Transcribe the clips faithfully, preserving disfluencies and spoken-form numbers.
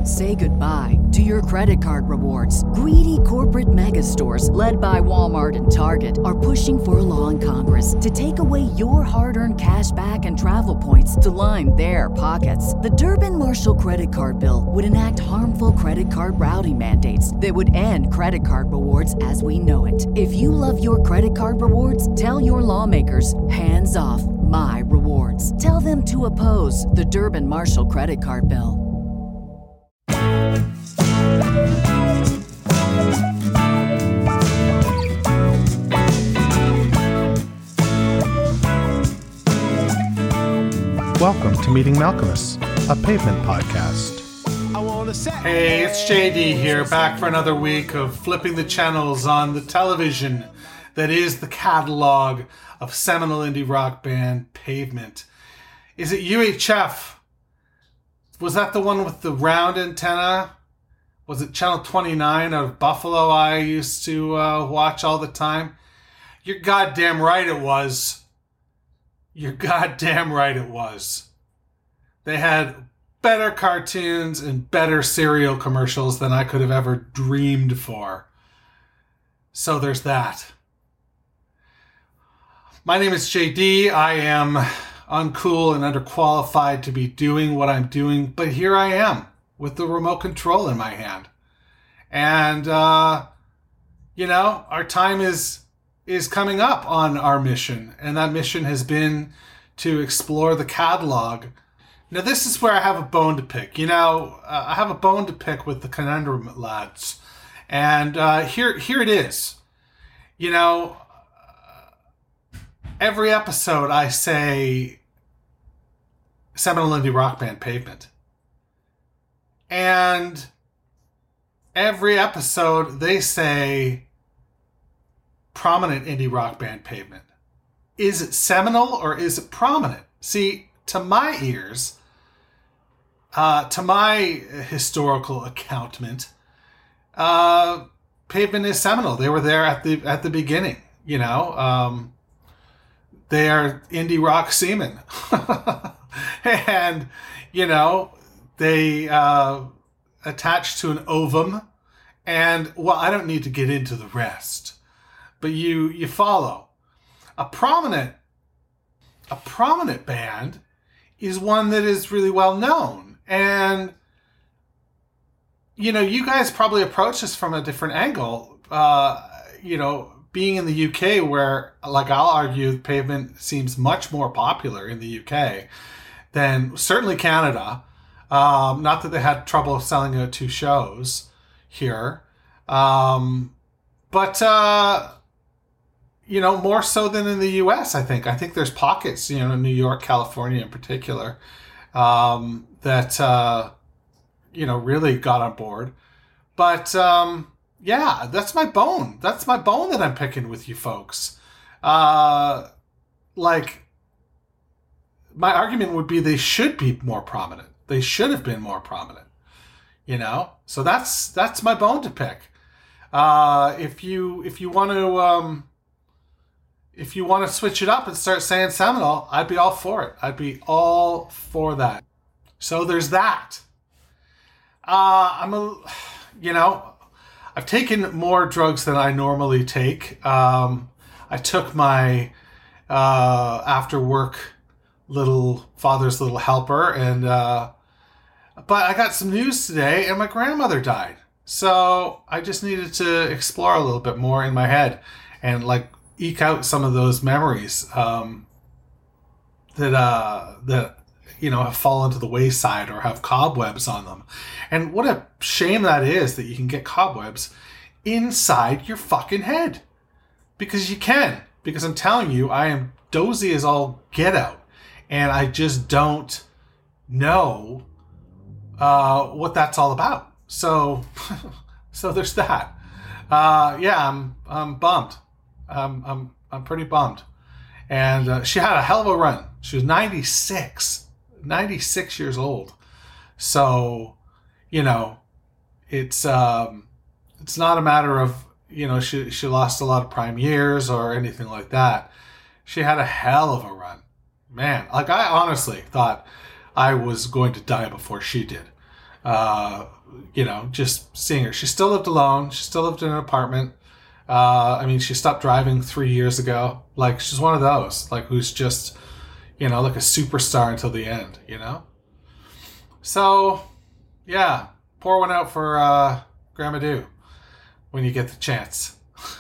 Say goodbye to your credit card rewards. Greedy corporate mega stores, led by Walmart and Target, are pushing for a law in Congress to take away your hard-earned cash back and travel points to line their pockets. The Durbin-Marshall credit card bill would enact harmful credit card routing mandates that would end credit card rewards as we know it. If you love your credit card rewards, tell your lawmakers, hands off my rewards. Tell them to oppose the Durbin-Marshall credit card bill. Welcome to Meeting Malcolmus, a Pavement podcast. Hey, it's J D here, back for another week of flipping the channels on the television that is the catalog of seminal indie rock band Pavement. Is it U H F? Was that the one with the round antenna? Was it Channel twenty-nine out of Buffalo I used to uh, watch all the time? You're goddamn right it was. You're goddamn right it was. They had better cartoons and better cereal commercials than I could have ever dreamed for. So there's that. My name is J D. I am uncool and underqualified to be doing what I'm doing, but here I am with the remote control in my hand. And, uh, you know, our time is is coming up on our mission, and that mission has been to explore the catalog. Now, this is where I have a bone to pick. You know, uh, I have a bone to pick with the Conundrum lads, and uh, here, here it is. You know, uh, every episode I say seminal indie rock band Pavement, and every episode they say prominent indie rock band Pavement. Is it seminal or is it prominent? See, to my ears, uh, to my historical accountment, uh, Pavement is seminal. They were there at the at the beginning. You know, um, they are indie rock seamen, and you know they uh, attach to an ovum. And well, I don't need to get into the rest. But you you follow. A prominent a prominent band is one that is really well known. And you know, you guys probably approach this from a different angle. Uh, you know, being in the U K where, like I'll argue, Pavement seems much more popular in the U K than certainly Canada. Um, not that they had trouble selling out two shows here. Um, but uh you know, more so than in the U S, I think. I think there's pockets, you know, New York, California in particular, um, that, uh, you know, really got on board. But, um, yeah, that's my bone. That's my bone that I'm picking with you folks. Uh, like, my argument would be they should be more prominent. They should have been more prominent, you know? So that's that's my bone to pick. Uh, if you if you want to... Um, If you want to switch it up and start saying seminal, I'd be all for it. I'd be all for that. So there's that. Uh, I'm a, you know, I've taken more drugs than I normally take. Um, I took my uh, after work little father's little helper, and uh, but I got some news today, and my grandmother died. So I just needed to explore a little bit more in my head, and like. eke out some of those memories um, that uh, that you know have fallen to the wayside or have cobwebs on them. And what a shame that is that you can get cobwebs inside your fucking head, because you can. Because I'm telling you, I am dozy as all get out, and I just don't know uh, what that's all about. So, so there's that. Uh, yeah, I'm I'm bummed. Um, I'm I'm pretty bummed. And uh, she had a hell of a run. She was ninety-six, ninety-six years old. So, you know, it's um, it's not a matter of, you know, she she lost a lot of prime years or anything like that. She had a hell of a run. Man, like I honestly thought I was going to die before she did. uh, you know, just seeing her. She still lived alone. She still lived in an apartment. Uh, I mean, she stopped driving three years ago. Like, she's one of those, like, who's just, you know, like a superstar until the end, you know? So, yeah, pour one out for uh, Grandma Do when you get the chance.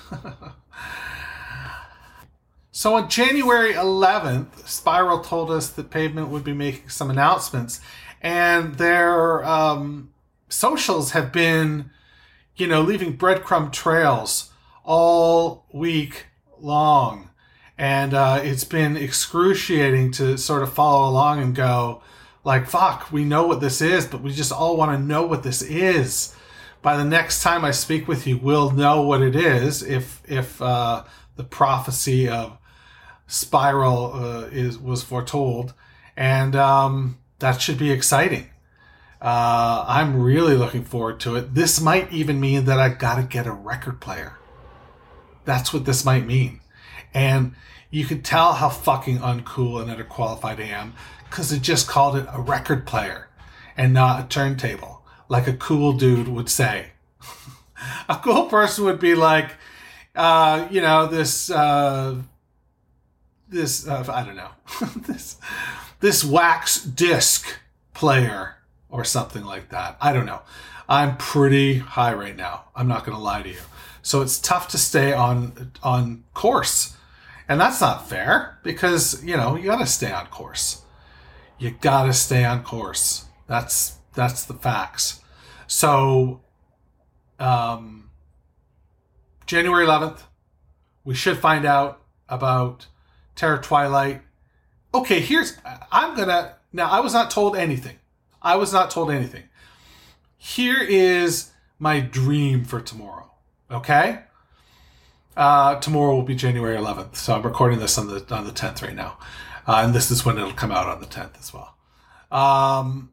So on January eleventh, Spiral told us that Pavement would be making some announcements, and their um, socials have been, you know, leaving breadcrumb trails all week long. And uh, it's been excruciating to sort of follow along and go, like, fuck, we know what this is, but we just all want to know what this is. By the next time I speak with you, we'll know what it is, if if uh, the prophecy of Spiral uh, is was foretold. And um, that should be exciting. Uh, I'm really looking forward to it. This might even mean that I gotta get a record player. That's what this might mean. And you can tell how fucking uncool and underqualified I am, because it just called it a record player and not a turntable, like a cool dude would say. A cool person would be like, uh, you know, this, uh, this, uh, I don't know, this, this wax disc player or something like that. I don't know. I'm pretty high right now. I'm not going to lie to you. So it's tough to stay on, on course. And that's not fair, because, you know, you got to stay on course. You got to stay on course. That's, that's the facts. So, um, January eleventh, we should find out about Terror Twilight. Okay, here's, I'm gonna, now I was not told anything. I was not told anything. Here is my dream for tomorrow, okay? Uh, tomorrow will be January eleventh, so I'm recording this on the on the tenth right now. Uh, and this is when it'll come out on the tenth as well. Um,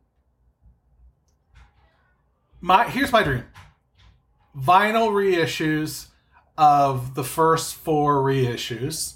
my Here's my dream. Vinyl reissues of the first four reissues.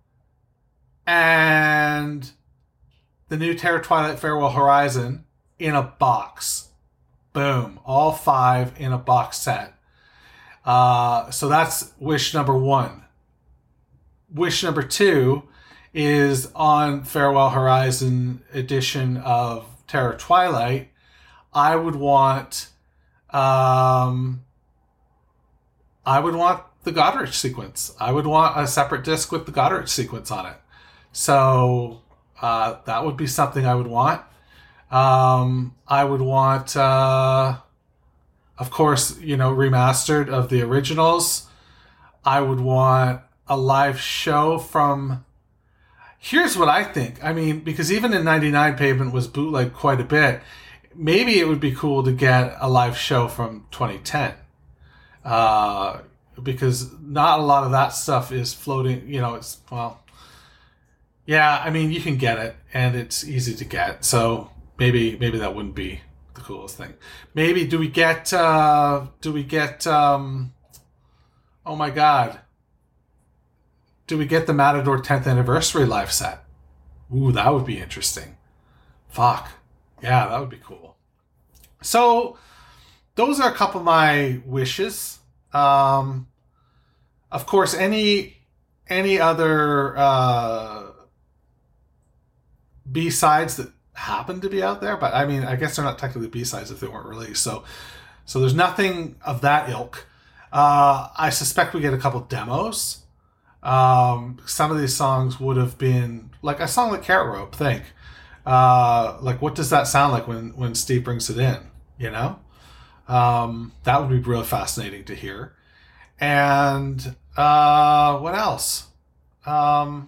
And the new Terror Twilight Farewell Horizon in a box. Boom. All five in a box set. Uh, so that's wish number one. Wish number two is on Farewell Horizon edition of Terror Twilight. I would want, um, I would want the Godrich sequence. I would want a separate disc with the Godrich sequence on it. So uh, that would be something I would want. Um, I would want, uh, of course, you know, remastered of the originals. I would want a live show from... Here's what I think. I mean, because even in ninety-nine, Pavement was bootlegged quite a bit. Maybe it would be cool to get a live show from twenty ten. Uh, because not a lot of that stuff is floating, you know, it's, well... Yeah, I mean, you can get it, and it's easy to get. So maybe maybe that wouldn't be the coolest thing. Maybe do we get uh, do we get um, oh my god, do we get the Matador tenth anniversary live set? Ooh, that would be interesting. Fuck, yeah, that would be cool. So those are a couple of my wishes. Um, of course, any any other. Uh, B-sides that happen to be out there, but I mean, I guess they're not technically B-sides if they weren't released. So, so there's nothing of that ilk. Uh, I suspect we get a couple demos. Um, some of these songs would have been like a song like Carrot Rope. Think, uh, like what does that sound like when when Steve brings it in? You know, um, that would be real fascinating to hear. And uh, what else? Um,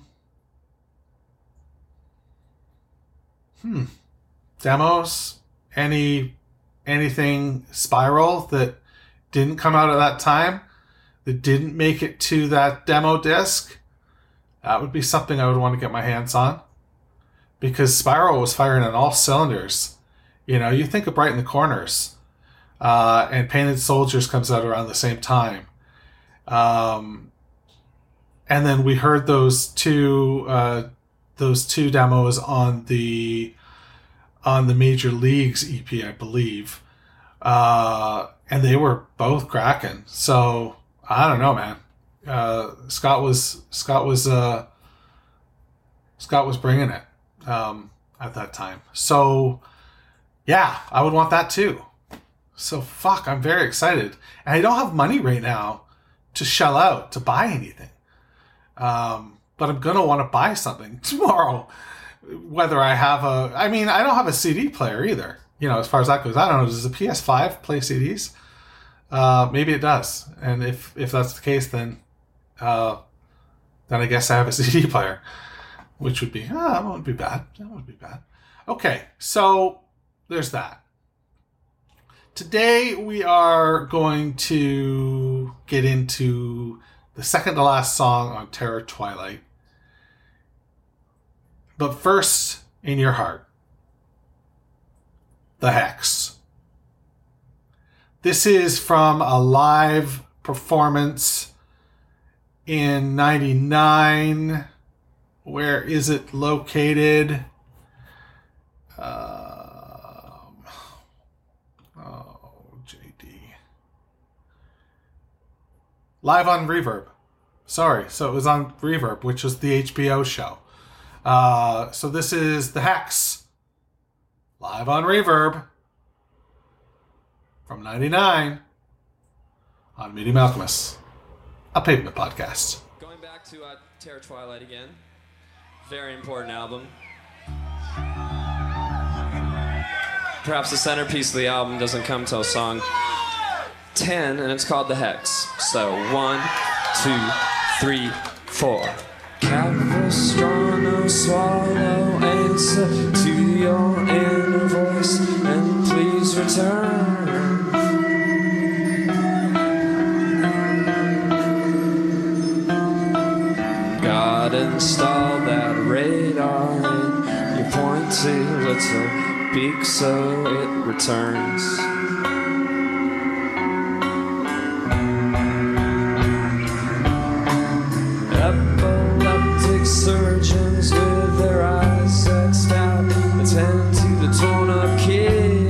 Hmm. Demos? Any anything Spiral that didn't come out at that time? That didn't make it to that demo disc? That would be something I would want to get my hands on. Because Spiral was firing on all cylinders. You know, you think of Bright in the Corners. Uh, and Painted Soldiers comes out around the same time. Um, and then we heard those two... Uh, those two demos on the on the Major Leagues E P, I believe. Uh, and they were both cracking. So I don't know, man. Uh, Scott was Scott was uh, Scott was bringing it um, at that time. So yeah, I would want that too. So fuck, I'm very excited, and I don't have money right now to shell out to buy anything. Um, but I'm gonna want to buy something tomorrow. Whether I have a, I mean, I don't have a C D player either. You know, as far as that goes, I don't know. Does the P S five play C Ds? Uh, maybe it does. And if if that's the case, then uh, then I guess I have a C D player, which would be, ah, that wouldn't be bad. That wouldn't be bad. Okay, so there's that. Today we are going to get into the second to last song on Terror Twilight. But first, in your heart, The Hex. This is from a live performance in ninety-nine. Where is it located? Um, oh, J D. Live on Reverb. Sorry, so it was on Reverb, which was the H B O show. Uh, so this is The Hex. Live on Reverb. From ninety-nine. On Medium Alchemist. A Pavement Podcast. Going back to uh, Terror Twilight again. Very important album. Perhaps the centerpiece of the album doesn't come till song ten, and it's called The Hex. So, one, two, three, four. Capistrano, swallow, answer to your inner voice, and please return. God installed that radar in your pointy little beak so it returns. Epileptic surgeons with their eyes sexed out attend to the torn up kid.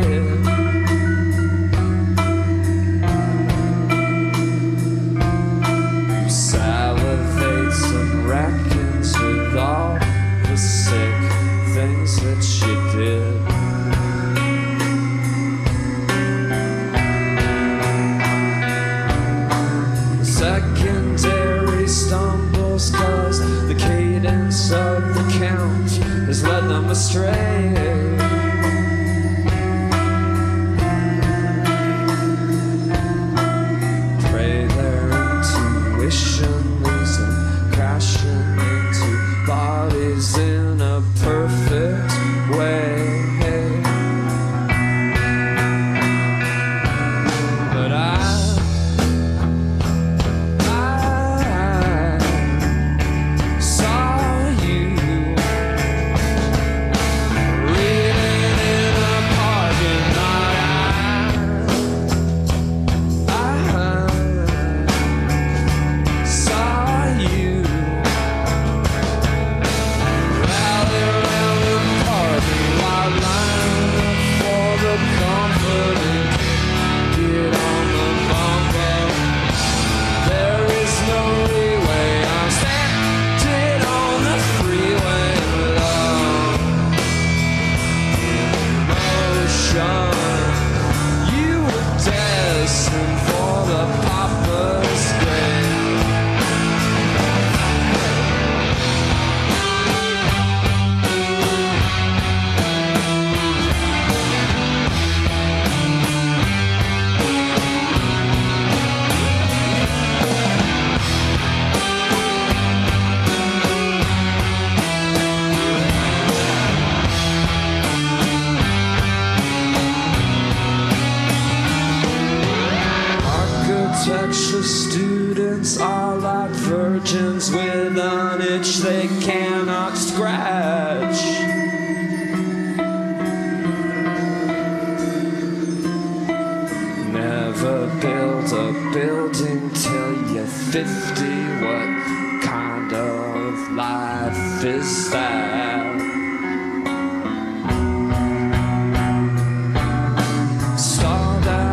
Who salivates and reckons with all the sick things that she did. Secondary stumbles cause the cadence of the count has led them astray. Pray their intuition leads them crashing into bodies in a perfect way. But I architecture students are like virgins with an itch they cannot scratch. Never build a building till you're fifty. What kind of life is that? Start out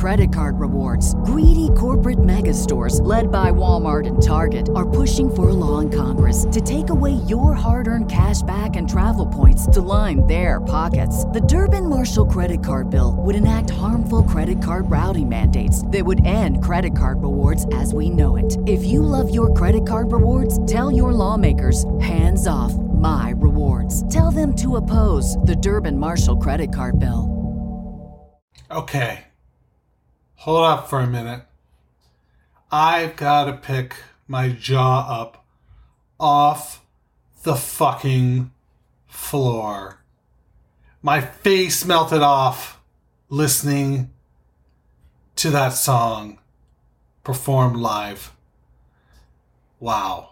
credit card rewards. Greedy corporate mega stores, led by Walmart and Target, are pushing for a law in Congress to take away your hard-earned cash back and travel points to line their pockets. The Durbin-Marshall credit card bill would enact harmful credit card routing mandates that would end credit card rewards as we know it. If you love your credit card rewards, tell your lawmakers, hands off my rewards. Tell them to oppose the Durbin-Marshall credit card bill. Okay. Hold up for a minute. I've got to pick my jaw up off the fucking floor. My face melted off listening to that song performed live. Wow.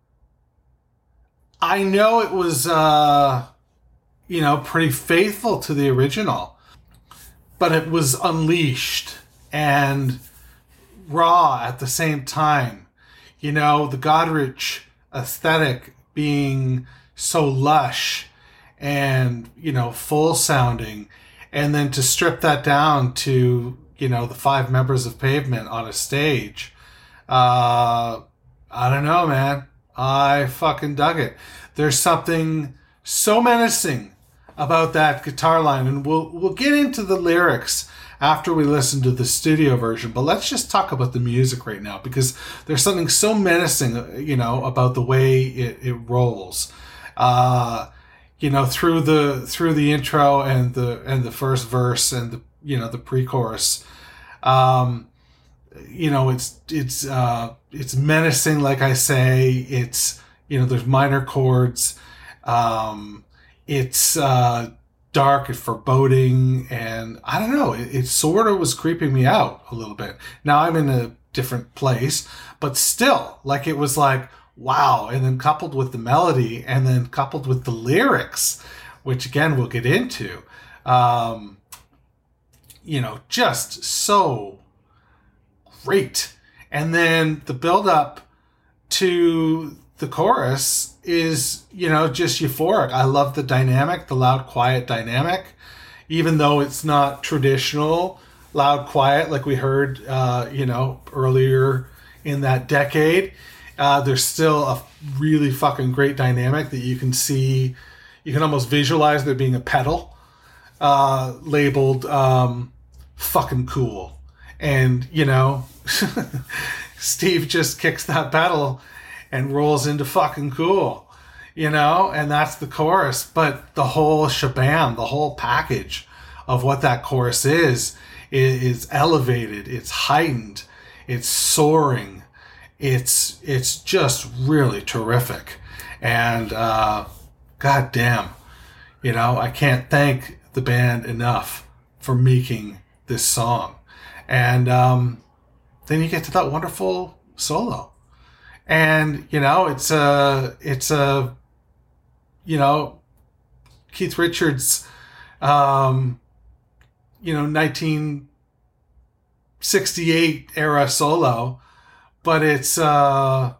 I know it was, uh, you know, pretty faithful to the original, but it was unleashed and raw at the same time. You know, the Godrich aesthetic being so lush and, you know, full sounding, and then to strip that down to, you know, the five members of Pavement on a stage. Uh, I don't know, man. I fucking dug it. There's something so menacing about that guitar line, and we'll we'll get into the lyrics after we listen to the studio version, but let's just talk about the music right now, because there's something so menacing, you know, about the way it, it rolls. Uh, you know, through the through the intro and the and the first verse and the, you know, the pre-chorus. Um, you know, it's it's uh, it's menacing, like I say. It's, you know, there's minor chords. Um, it's uh, dark and foreboding, and I don't know. It, it sort of was creeping me out a little bit. Now I'm in a different place, but still, like, it was like, wow. And then coupled with the melody, and then coupled with the lyrics, which again we'll get into. Um, you know, just so great. And then the build up to the chorus is, you know, just euphoric. I love the dynamic, the loud, quiet dynamic, even though it's not traditional loud, quiet like we heard, uh, you know, earlier in that decade. Uh, there's still a really fucking great dynamic that you can see. You can almost visualize there being a pedal uh, labeled um, fucking cool. And, you know, Steve just kicks that pedal and rolls into fucking cool, you know, and that's the chorus. But the whole shabam, the whole package of what that chorus is, is, is elevated. It's heightened. It's soaring. It's it's just really terrific. And uh, God damn, you know, I can't thank the band enough for making this song. And um, then you get to that wonderful solo. And, you know, it's a, it's a, you know, Keith Richards, um, you know, nineteen sixty-eight era solo, but it's, uh,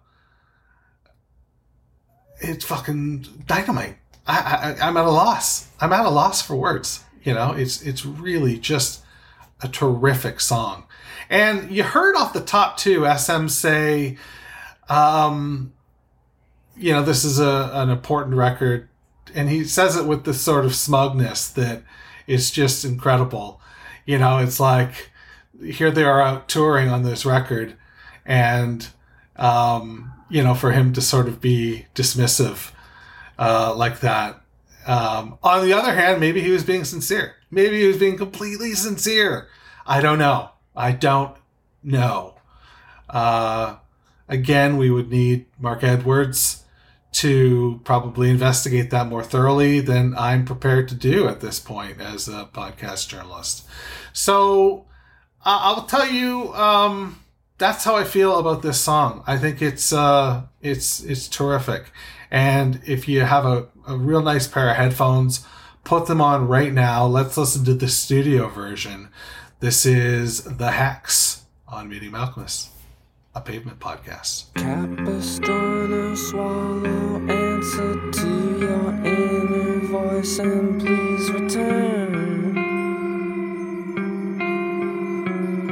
it's fucking dynamite. I, I, I'm at a loss. I'm at a loss for words. You know, it's, it's really just a terrific song. And you heard off the top too, S M say, um, you know, this is a, an important record. And he says it with this sort of smugness that is just incredible. You know, it's like, here they are out touring on this record. And, um, you know, for him to sort of be dismissive uh, like that. Um, on the other hand, maybe he was being sincere. Maybe he was being completely sincere. I don't know. I don't know. Uh, again, we would need Mark Edwards to probably investigate that more thoroughly than I'm prepared to do at this point as a podcast journalist. So uh, I'll tell you, um, that's how I feel about this song. I think it's uh, it's it's terrific. And if you have a, a real nice pair of headphones, put them on right now. Let's listen to the studio version. This is The Hex on Meeting Malcolmus, a Pavement podcast. Capistrano, swallow, answer to your inner voice and please return.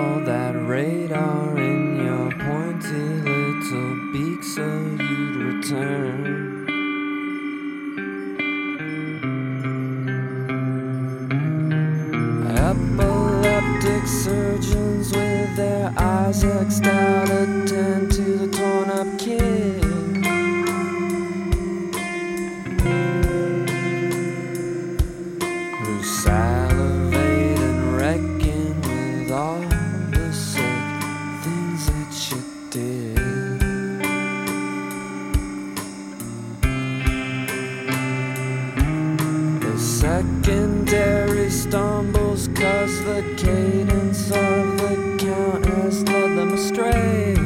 all that radar in your pointy little beak so you'd return. Epileptic surgeons with their eyes X'd out attend to the torn up kid who salivated wrecking with all the sick things that you did. The secondary stumbles cause the cadence of the count has led them astray.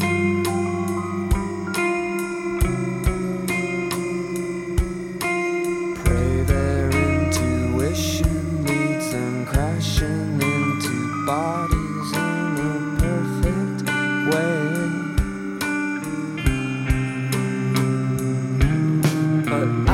Pray their intuition leads them crashing into bodies in a perfect way. But I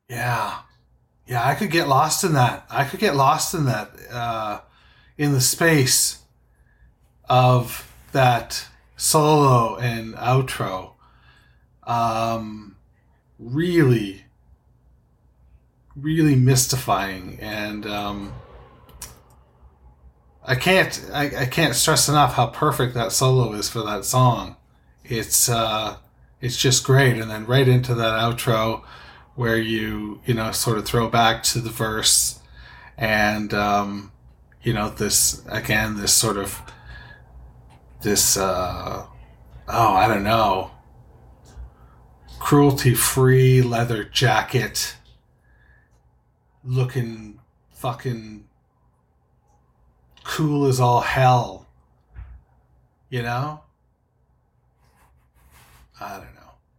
Yeah. Yeah, I could get lost in that. I could get lost in that, uh, in the space of that solo and outro. Um, really, really mystifying. And um, I can't, I, I can't stress enough how perfect that solo is for that song. It's, uh, it's just great. And then right into that outro, where you, you know, sort of throw back to the verse and, um, you know, this, again, this sort of, this, uh, oh, I don't know, cruelty-free leather jacket looking fucking cool as all hell, you know? I don't know.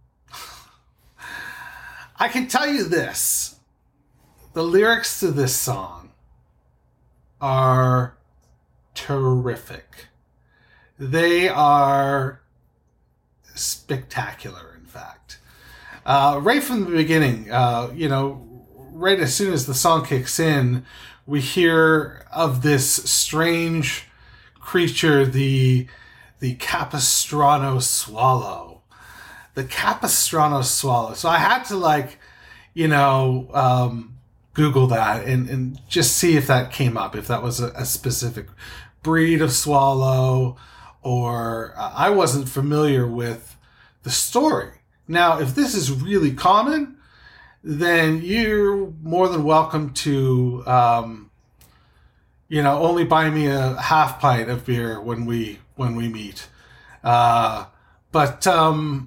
I can tell you this. The lyrics to this song are terrific. They are spectacular, in fact. Uh, right from the beginning, uh, you know, right as soon as the song kicks in, we hear of this strange creature, the, the Capistrano swallow. The Capistrano swallow. So I had to, like, you know, um, Google that and, and just see if that came up, if that was a, a specific breed of swallow, or uh, I wasn't familiar with the story. Now, if this is really common, then you're more than welcome to, um, you know, only buy me a half pint of beer when we when we meet. Uh, but um,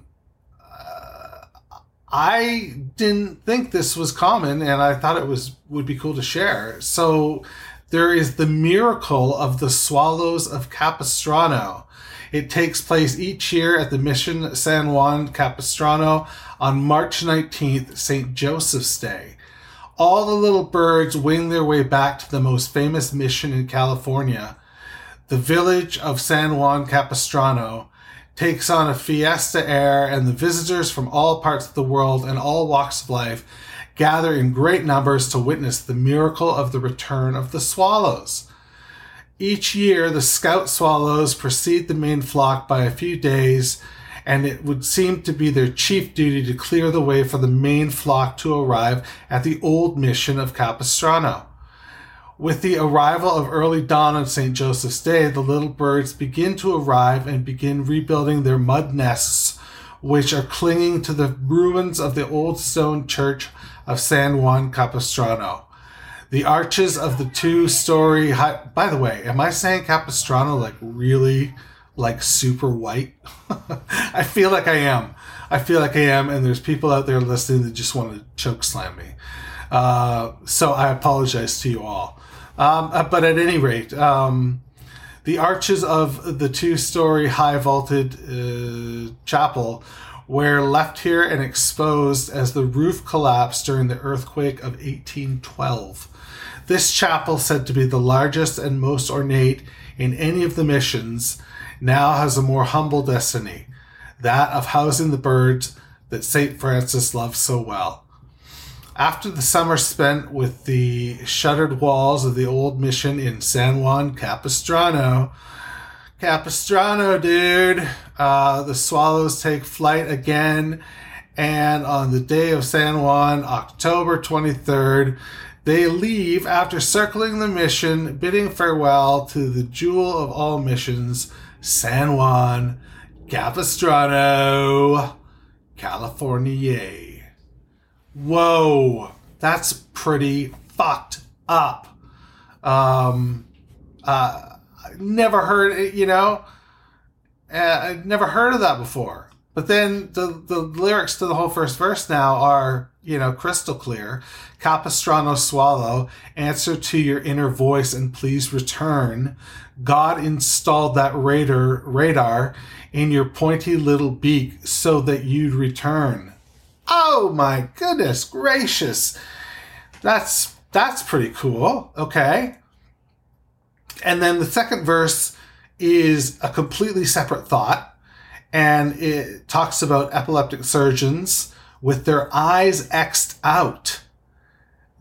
I didn't think this was common, and I thought it was would be cool to share. So there is the miracle of the Swallows of Capistrano. It takes place each year at the Mission San Juan Capistrano on March nineteenth, Saint Joseph's Day. All the little birds wing their way back to the most famous mission in California. The village of San Juan Capistrano takes on a fiesta air, and the visitors from all parts of the world and all walks of life gather in great numbers to witness the miracle of the return of the swallows. Each year, the scout swallows precede the main flock by a few days, and it would seem to be their chief duty to clear the way for the main flock to arrive at the old mission of Capistrano. With the arrival of early dawn on Saint Joseph's Day, the little birds begin to arrive and begin rebuilding their mud nests, which are clinging to the ruins of the old stone church of San Juan Capistrano. The arches of the two-story high... By the way, am I saying Capistrano like really, like super white? I feel like I am. I feel like I am, and there's people out there listening that just want to choke slam me. Uh, so I apologize to you all. Um, but at any rate, um, the arches of the two-story high-vaulted uh, chapel were left here and exposed as the roof collapsed during the earthquake of eighteen twelve. This chapel, said to be the largest and most ornate in any of the missions, now has a more humble destiny, that of housing the birds that Saint Francis loved so well. After the summer spent with the shuttered walls of the old mission in San Juan Capistrano, Capistrano, dude, uh, the swallows take flight again, and on the day of San Juan, October twenty-third, they leave after circling the mission, bidding farewell to the jewel of all missions, San Juan Capistrano, California. Whoa, that's pretty fucked up. Um, uh, never heard it, you know, uh, I'd never heard of that before. But then the, the lyrics to the whole first verse now are, you know, crystal clear. Capistrano swallow, answer to your inner voice and please return. God installed that radar, radar in your pointy little beak so that you'd return. Oh my goodness gracious. That's that's pretty cool. Okay. And then the second verse is a completely separate thought, and it talks about epileptic surgeons with their eyes X'd out.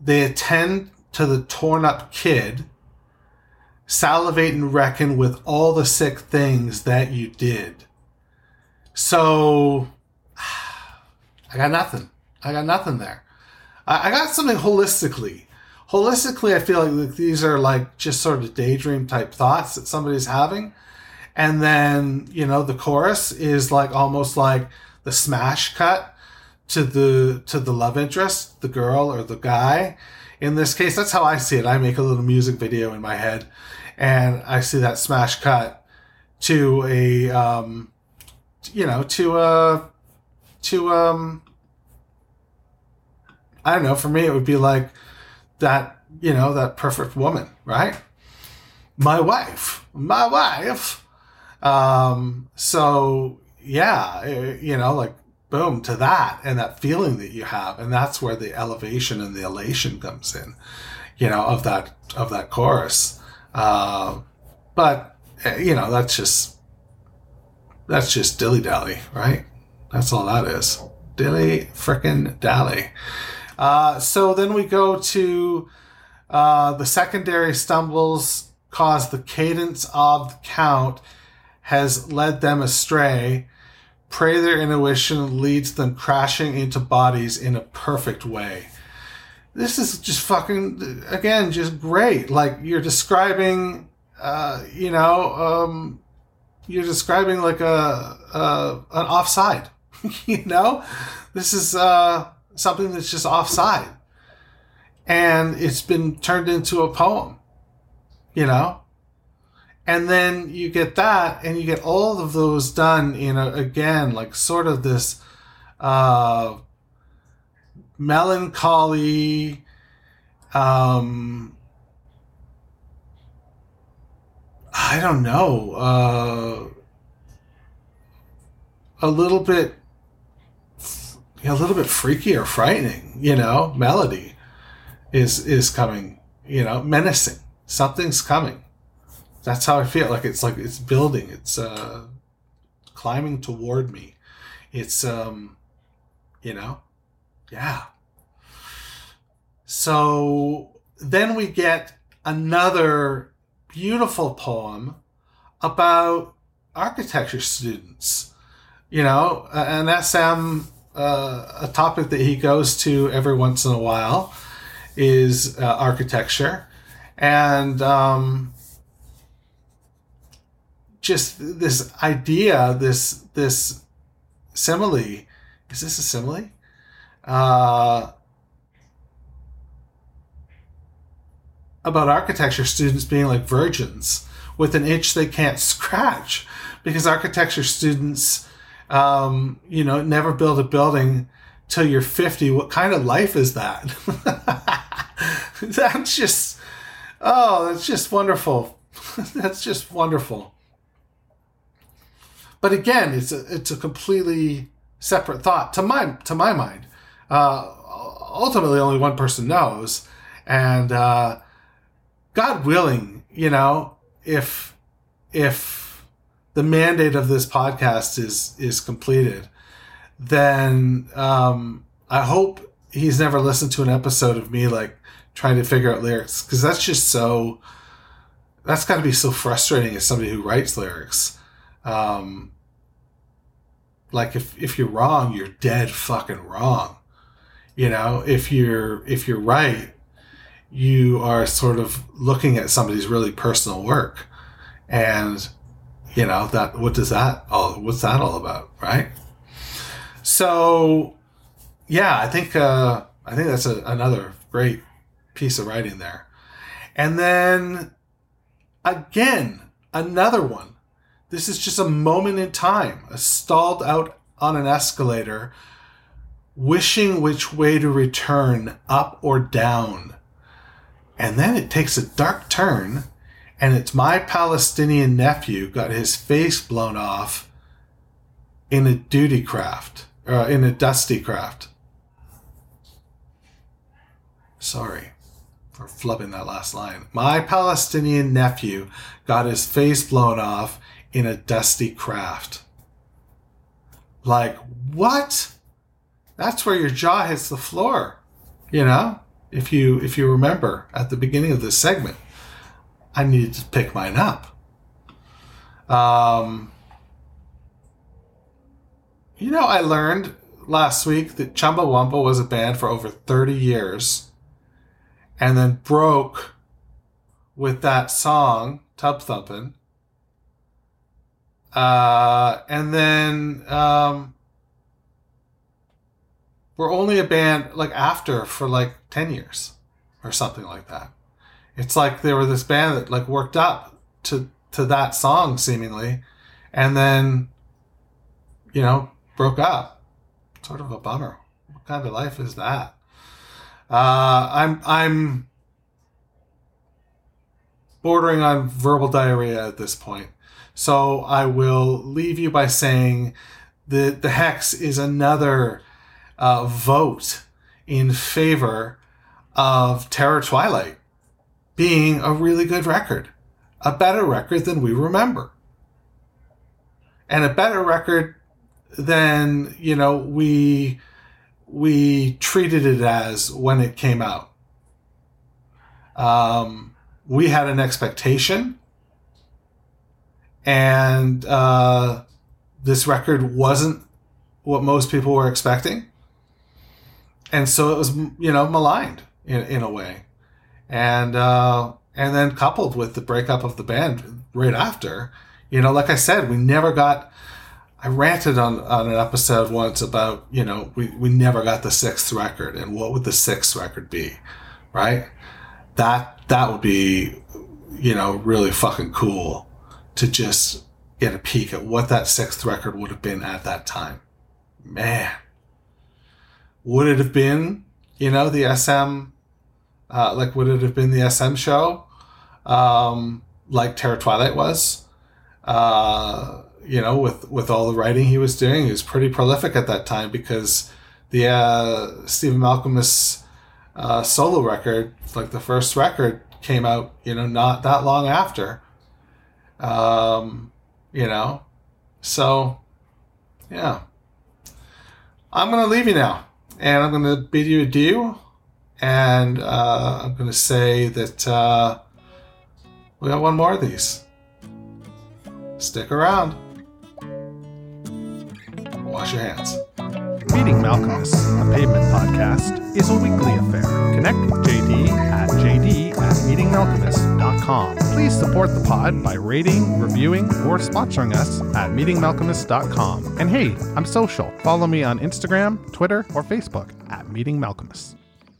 they attend to the torn up kid, salivate and reckon with all the sick things that you did. So, I got nothing. I got nothing there. I, I got something holistically. Holistically, I feel like these are like just sort of daydream type thoughts that somebody's having. And then, you know, the chorus is like almost like the smash cut to the to the love interest, the girl or the guy. In this case, that's how I see it. I make a little music video in my head, and I see that smash cut to a, um, you know, to a, to, um, I don't know, for me, it would be like that, you know, that perfect woman, right? My wife, my wife. Um, so yeah, you know, like, boom, to that and that feeling that you have. And that's where the elevation and the elation comes in, you know, of that, of that chorus. Uh, but, you know, that's just, that's just dilly-dally, right? That's all that is. Dilly frickin' dally. Uh, so then we go to uh, the secondary stumbles cause the cadence of the count has led them astray. Pray their intuition leads them crashing into bodies in a perfect way. This is just fucking, again, just great. Like, you're describing, uh, you know, um, you're describing like a, a an offside, you know? This is uh, something that's just offside. And it's been turned into a poem, you know? And then you get that, and you get all of those done in, a, again, like sort of this uh, melancholy, um, I don't know, uh, a little bit, a little bit freaky or frightening, you know, melody is is coming, you know, menacing. Something's coming. That's how I feel. Like it's like it's building. It's uh, climbing toward me. It's um, you know, yeah. So then we get another beautiful poem about architecture students. You know, an S M, uh, a topic that he goes to every once in a while is uh, architecture, and um, just this idea, this this simile. Is this a simile? Uh, about architecture students being like virgins with an itch they can't scratch, because architecture students, um, you know, never build a building till you're fifty. What kind of life is that? That's just, oh, that's just wonderful. That's just wonderful. But again, it's a it's a completely separate thought to my to my mind. Uh, ultimately, only one person knows, and uh, God willing, you know, if if the mandate of this podcast is is completed, then um, I hope he's never listened to an episode of me like trying to figure out lyrics, because that's just so, that's got to be so frustrating as somebody who writes lyrics. Um, like if if you're wrong, you're dead fucking wrong. You know, if you're if you're right, you are sort of looking at somebody's really personal work, and you know that what does that all what's that all about, right? So, yeah, I think uh, I think that's a, another great piece of writing there, and then again another one. This is just a moment in time, a stalled out on an escalator, wishing which way to return, up or down. And then it takes a dark turn, and it's my Palestinian nephew got his face blown off in a duty craft, uh, in a dusty craft. Sorry for flubbing that last line. My Palestinian nephew got his face blown off in a dusty craft. Like, what? That's where your jaw hits the floor, you know? if you if you remember at the beginning of this segment, I needed to pick mine up. Um, you know, I learned last week that Chumbawamba was a band for over thirty years and then broke with that song, Tub Thumpin'. Uh, and then um, we're only a band like after for like ten years or something like that. It's like they were this band that like worked up to, to that song seemingly, and then, you know, broke up. Sort of a bummer. What kind of life is that? Uh, I'm, I'm bordering on verbal diarrhea at this point. So I will leave you by saying that the Hex is another uh, vote in favor of Terror Twilight being a really good record. A better record than we remember. And a better record than, you know, we we treated it as when it came out. Um, we had an expectation. And uh, this record wasn't what most people were expecting. And so it was, you know, maligned in, in a way. And uh, and then coupled with the breakup of the band right after, you know, like I said, we never got... I ranted on, on an episode once about, you know, we, we never got the sixth record. And what would the sixth record be, right? That that would be, you know, really fucking cool. To just get a peek at what that sixth record would have been at that time. Man. Would it have been, you know, the S M, uh, like, would it have been the S M show? Um, like Terror Twilight was? Uh, you know, with, with all the writing he was doing, he was pretty prolific at that time because the uh, Stephen Malkmus uh, solo record, like the first record, came out, you know, not that long after. Um, you know, so, yeah. I'm going to leave you now, and I'm going to bid you adieu, and uh, I'm going to say that uh, we got one more of these. Stick around. Wash your hands. Meeting Malcolmus, a Pavement podcast, is a weekly affair. Connect with J D at J D at meeting malcolmus dot com. Please support the pod by rating, reviewing, or sponsoring us at meeting malcolmus dot com. And hey, I'm social. Follow me on Instagram, Twitter, or Facebook at Meeting Malcolmus.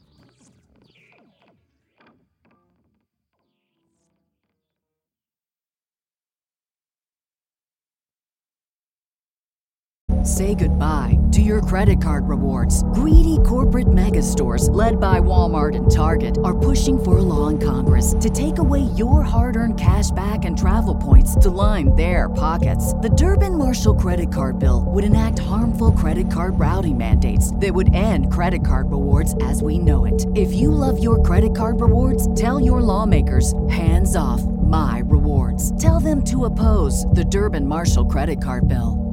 Say goodbye to your credit card rewards. Greedy corporate mega stores, led by Walmart and Target, are pushing for a law in Congress to take away your hard-earned cash back and travel points to line their pockets. The Durbin-Marshall credit card bill would enact harmful credit card routing mandates that would end credit card rewards as we know it. If you love your credit card rewards, tell your lawmakers, hands off my rewards. Tell them to oppose the Durbin-Marshall credit card bill.